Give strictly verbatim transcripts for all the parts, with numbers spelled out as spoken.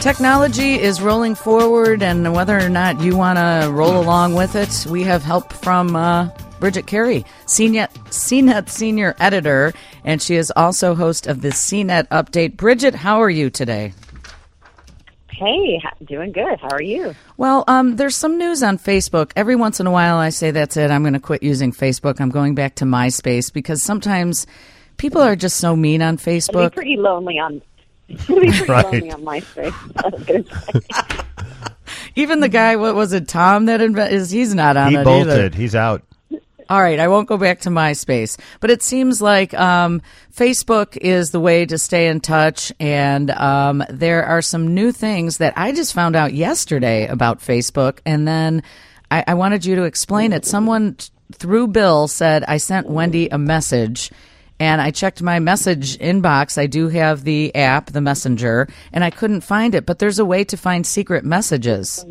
Technology is rolling forward, and whether or not you want to roll along with it, we have help from uh, Bridget Carey, C net, C net Senior Editor, and she is also host of the C net Update. Bridget, how are you today? Hey, doing good. How are you? Well, um, there's some news on Facebook. Every once in a while I say, that's it, I'm going to quit using Facebook. I'm going back to MySpace, because sometimes people are just so mean on Facebook. It'll be pretty lonely on It'll be pretty right. lonely on MySpace. I was going to say. Even the guy, what was it, Tom, that inv- is he's not on he it either. He bolted. Either. He's out. All right, I won't go back to MySpace. But it seems like um, Facebook is the way to stay in touch, and um, there are some new things that I just found out yesterday about Facebook, and then I, I wanted you to explain it. Someone through Bill said, I sent Wendy a message, and I checked my message inbox. I do have the app, the Messenger, and I couldn't find it, but there's a way to find secret messages.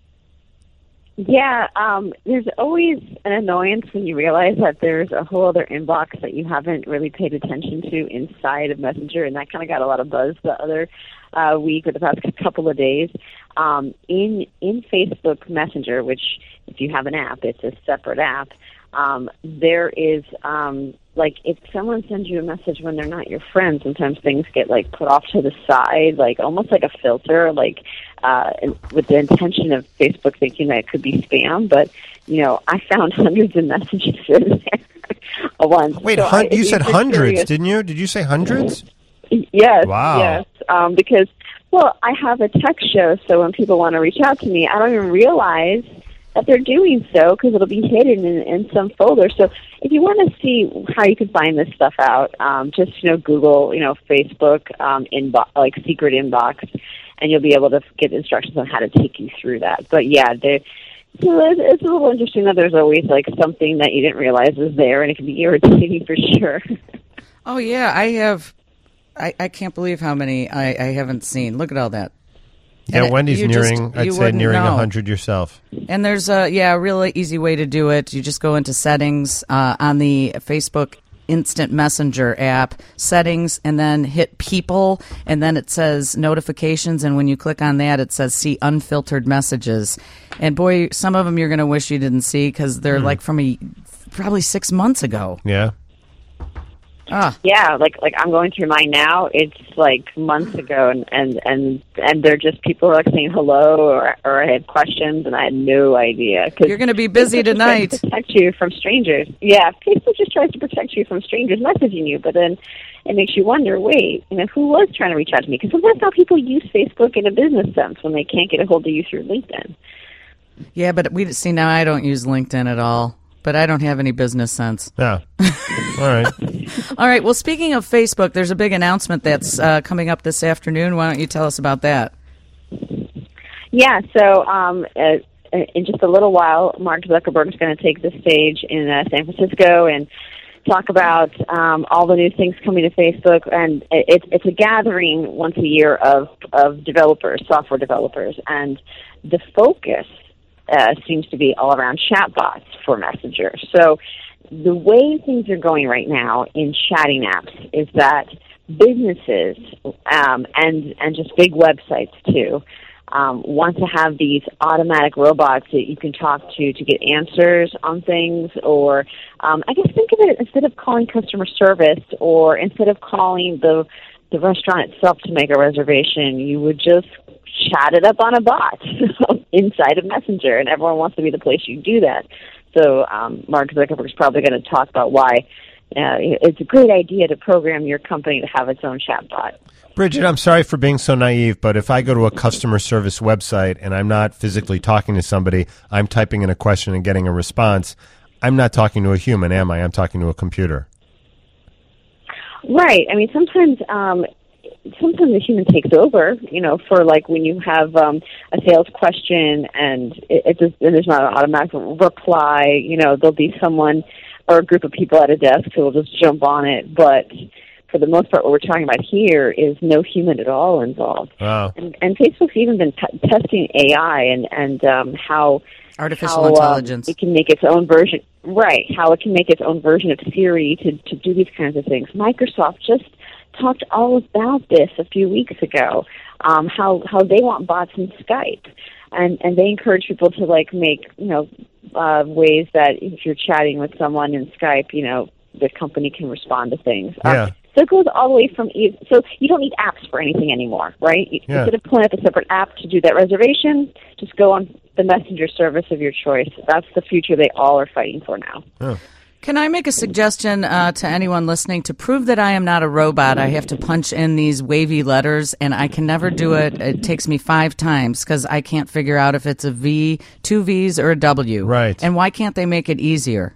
Yeah, um, there's always an annoyance when you realize that there's a whole other inbox that you haven't really paid attention to inside of Messenger, and that kind of got a lot of buzz the other uh, week or the past couple of days. Um, in in Facebook Messenger, which if you have an app, it's a separate app, um, there is, um, like, if someone sends you a message when they're not your friend, sometimes things get, like, put off to the side, like, almost like a filter, like, uh, with the intention of Facebook thinking that it could be spam. But, you know, I found hundreds of messages in there once. Wait, so hun- I, you said hundreds, curious. didn't you? Did you say hundreds? Yes. Wow. Yes. Um, because, well, I have a text show, so when people want to reach out to me, I don't even realize that they're doing so because it'll be hidden in, in some folder. So if you want to see how you can find this stuff out, um, just, you know, Google, you know, Facebook, um, inbox, like secret inbox, and you'll be able to get instructions on how to take you through that. But yeah, they, so it's, it's a little interesting that there's always like something that you didn't realize was there, and it can be irritating for sure. Oh yeah, I have, I, I can't believe how many I, I haven't seen. Look at all that. Yeah, and Wendy's it, nearing, just, I'd say nearing one hundred yourself. And there's a, yeah, a really easy way to do it. You just go into settings uh, on the Facebook Instant Messenger app, settings, and then hit people, and then it says notifications, and when you click on that, it says see unfiltered messages. And boy, some of them you're going to wish you didn't see because they're mm. like from a, probably six months ago. Yeah. Ah. Yeah, like like I'm going through mine now. It's like months ago, and and and, and they're just people like saying hello, or or I had questions, and I had no idea. Cause You're going to be busy tonight. To protect you from strangers. Yeah, Facebook just tries to protect you from strangers messaging you, but then it makes you wonder, wait, you know, who was trying to reach out to me? Because that's how people use Facebook in a business sense when they can't get a hold of you through LinkedIn. Yeah, but we see now I don't use LinkedIn at all. But I don't have any business sense. Yeah. All right. All right. Well, speaking of Facebook, there's a big announcement that's uh, coming up this afternoon. Why don't you tell us about that? Yeah. So um, uh, in just a little while, Mark Zuckerberg is going to take the stage in uh, San Francisco and talk about um, all the new things coming to Facebook. And it, it's a gathering once a year of, of developers, software developers. And the focus Uh, seems to be all around chatbots for Messenger. So the way things are going right now in chatting apps is that businesses um, and and just big websites too um, want to have these automatic robots that you can talk to to get answers on things, or um, I guess think of it instead of calling customer service or instead of calling the the restaurant itself to make a reservation, you would just chat it up on a bot inside of Messenger, and everyone wants to be the place you do that. So um, Mark Zuckerberg is probably going to talk about why uh, it's a great idea to program your company to have its own chatbot. Bridget, I'm sorry for being so naive, but if I go to a customer service website and I'm not physically talking to somebody, I'm typing in a question and getting a response, I'm not talking to a human, am I? I'm talking to a computer. Right. I mean, sometimes um, sometimes the human takes over, you know, for like when you have um, a sales question and it, it just, and there's not an automatic reply, you know, there'll be someone or a group of people at a desk who will just jump on it. But for the most part, what we're talking about here is no human at all involved. Wow. And, and Facebook's even been t- testing A I and, and um, how... Artificial how, intelligence. Um, it can make its own version, right, how it can make its own version of Siri to, to do these kinds of things. Microsoft just talked all about this a few weeks ago, um, how how they want bots in Skype, and and they encourage people to like make you know uh, ways that if you're chatting with someone in Skype, you know the company can respond to things. Yeah. Um, so it goes all the way from e- so you don't need apps for anything anymore, right? You, Yeah. Instead of pulling up a separate app to do that reservation, just go on the messenger service of your choice. That's the future they all are fighting for now. Oh. Can I make a suggestion uh, to anyone listening? To prove that I am not a robot, I have to punch in these wavy letters, and I can never do it. It takes me five times because I can't figure out if it's a V, two V's, or a W. Right. And why can't they make it easier?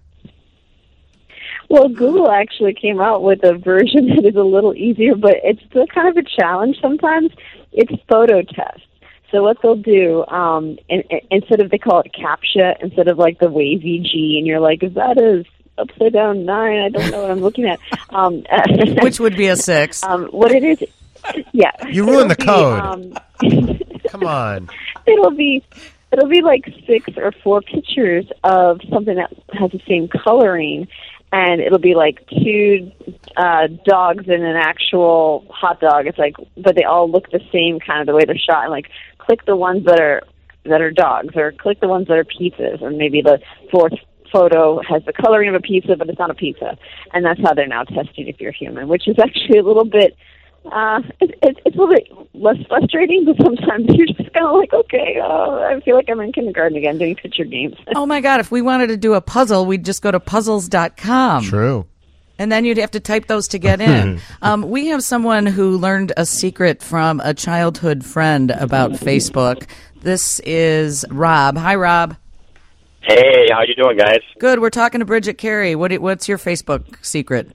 Well, Google actually came out with a version that is a little easier, but it's still kind of a challenge sometimes. It's photo test. So what they'll do, um, in, in, instead of, they call it CAPTCHA, instead of like the wavy G, and you're like, is that a upside down nine? I don't know what I'm looking at. Um, Which would be a six. um, what it is, yeah. You ruined the It'll be, code. Um, Come on. it'll be it'll be like six or four pictures of something that has the same coloring, and it'll be like two uh, dogs and an actual hot dog. It's like, but they all look the same, kind of the way they're shot. And like, click the ones that are that are dogs, or click the ones that are pizzas, and maybe the fourth photo has the coloring of a pizza, but it's not a pizza. And that's how they're now testing if you're human, which is actually a little bit. Uh, it, it, it's a little bit less frustrating, but sometimes you're just kind of like, okay, uh, I feel like I'm in kindergarten again doing picture games. Oh, my God. If we wanted to do a puzzle, we'd just go to puzzles dot com. True. And then you'd have to type those to get in. um, we have someone who learned a secret from a childhood friend about Facebook. This is Rob. Hi, Rob. Hey, how you doing, guys? Good. We're talking to Bridget Carey. What, what's your Facebook secret?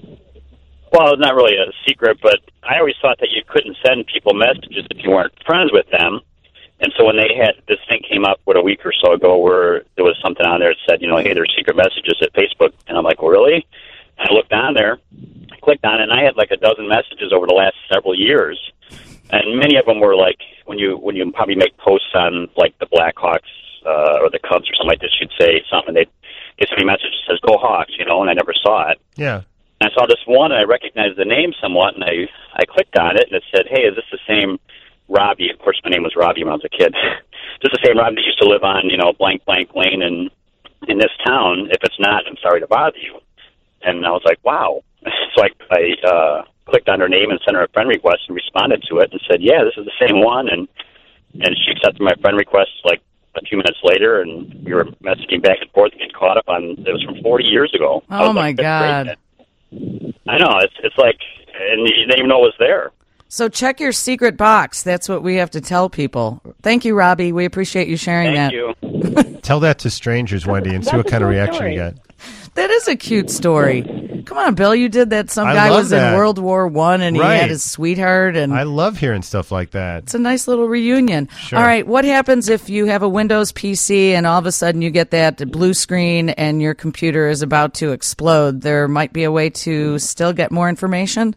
Well, it's not really a secret, but I always thought that you couldn't send people messages if you weren't friends with them. And so when they had this thing came up what a week or so ago where there was something on there that said, you know, hey, there's secret messages at Facebook. And I'm like, well, really? And I looked on there, I clicked on it, and I had like a dozen messages over the last several years. And many of them were like, when you when you probably make posts on like the Blackhawks uh, or the Cubs or something like this, you'd say something, they'd get somebody a message that says, go Hawks, you know, and I never saw it. Yeah. And I saw this one, and I recognized the name somewhat, and I, I clicked on it, and it said, hey, is this the same Robbie? Of course, my name was Robbie when I was a kid. Is this the same Robbie that used to live on, you know, blank, blank lane in, in this town? If it's not, I'm sorry to bother you. And I was like, wow. So I, I uh, clicked on her name and sent her a friend request and responded to it and said, yeah, this is the same one. And, and she accepted my friend request, like, a few minutes later, and we were messaging back and forth and getting caught up on, it was from forty years ago. Oh, my like, that's God. great. I know, it's it's like, and you didn't even know it was there. So check your secret box. That's what we have to tell people. Thank you, Robbie. We appreciate you sharing Thank that. you. Tell that to strangers, Wendy, and see That's what a kind of cool reaction story. you get. That is a cute story. Come on, Bill. You did that. Some I guy love was that. in World War One, and he Right. had his sweetheart, and I love hearing stuff like that. it's a nice little reunion. Sure. All right, what happens if you have a Windows P C and all of a sudden you get that blue screen and your computer is about to explode? There might be a way to still get more information?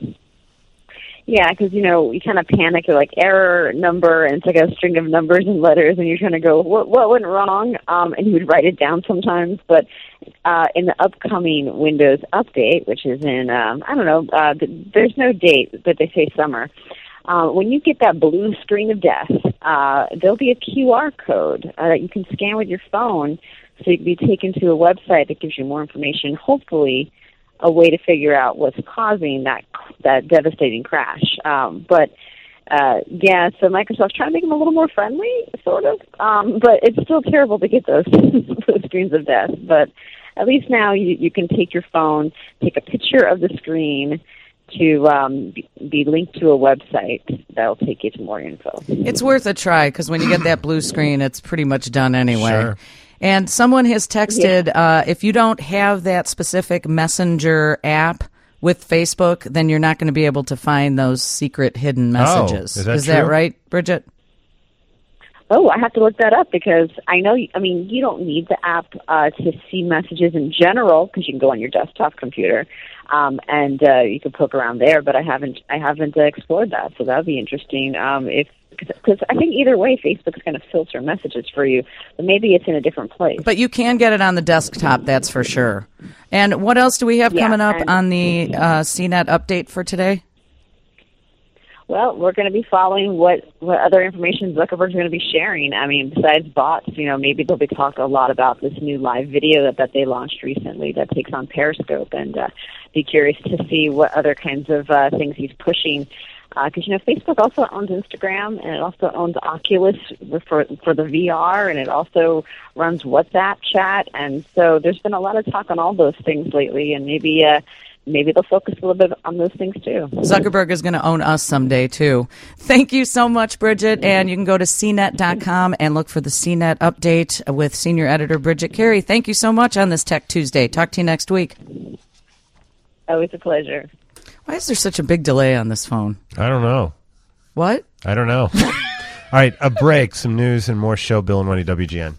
Yeah, because, you know, you kind of panic. You're like, error number, and it's like a string of numbers and letters, and you're trying to go, what what went wrong? Um, and you would write it down sometimes. But uh, in the upcoming Windows update, which is in, um, I don't know, uh, th- there's no date, but they say summer. Uh, when you get that blue screen of death, uh, there'll be a Q R code uh, that you can scan with your phone, so you can be taken to a website that gives you more information, hopefully a way to figure out what's causing that that devastating crash. Um, but uh, yeah, so Microsoft's trying to make them a little more friendly, sort of. Um, but it's still terrible to get those those screens of death. But at least now you, you can take your phone, take a picture of the screen to um, be, be linked to a website that'll take you to more info. It's worth a try because when you get that blue screen, it's pretty much done anyway. Sure. And someone has texted, uh, if you don't have that specific Messenger app with Facebook, then you're not going to be able to find those secret hidden messages. is that that true? right, Bridget? Oh, I have to look that up because I know, I mean, you don't need the app uh, to see messages in general because you can go on your desktop computer um, and uh, you can poke around there, but I haven't I haven't uh, explored that, so that would be interesting. Um, if Because I think either way, Facebook's going to filter messages for you, but maybe it's in a different place. But you can get it on the desktop, that's for sure. And what else do we have yeah, coming up and- on the uh, C net update for today? Well, we're going to be following what, what other information Zuckerberg's going to be sharing. I mean, besides bots, you know, maybe they'll be talking a lot about this new live video that, that they launched recently that takes on Periscope, and uh, be curious to see what other kinds of uh, things he's pushing. Because, uh, you know, Facebook also owns Instagram, and it also owns Oculus for for the V R, and it also runs WhatsApp chat. And so there's been a lot of talk on all those things lately, and maybe uh, maybe they'll focus a little bit on those things, too. Zuckerberg is going to own us someday, too. Thank you so much, Bridget. And you can go to C net dot com and look for the C net update with senior editor Bridget Carey. Thank you so much on this Tech Tuesday. Talk to you next week. Always a pleasure. Why is there such a big delay on this phone? I don't know. What? I don't know. All right, a break, some news, and more show. Bill and Wendy, W G N.